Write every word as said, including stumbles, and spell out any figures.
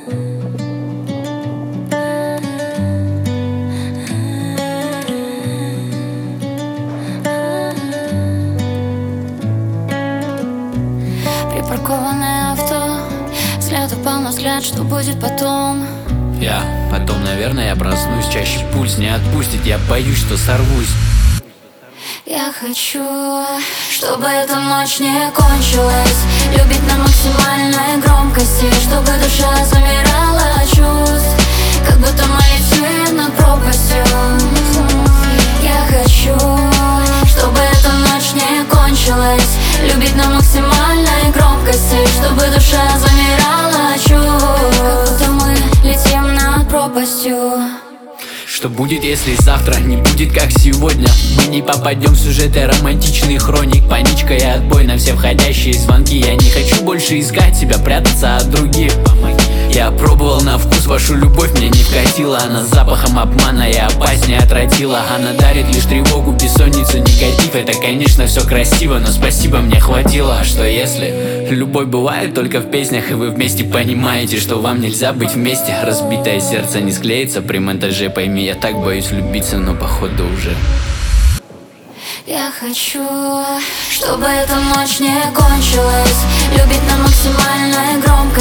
Припаркованное авто, взгляд упал на взгляд, что будет потом? Я, потом, наверное, я проснусь. Чаще пульс не отпустит, я боюсь, что сорвусь. Я хочу, чтобы эта ночь не кончилась, любить на максимальной громкости, чтобы душа замирала от чувств, как будто мы летим над пропастью. Я хочу, чтобы эта ночь не кончилась, любить на максимальной громкости, чтобы душа замирала от чувств, как будто мы летим над пропастью. Что будет, если завтра не будет, как сегодня? Мы не попадем в сюжеты романтичных хроник. Паничка и отбой на все входящие звонки. Я не хочу больше искать тебя, прятаться от других. Я пробовал на вкус вашу любовь, мне не вкатила. Она запахом обмана и опаснее отвратила. Она дарит лишь тревогу, бессонницу, негатив. Это, конечно, все красиво, но спасибо, мне хватило. А что если любовь бывает только в песнях, и вы вместе понимаете, что вам нельзя быть вместе? Разбитое сердце не склеится при монтаже, пойми. Я так боюсь влюбиться, но походу уже. Я хочу, чтобы эта ночь не кончилась, любить на максимальной громкости,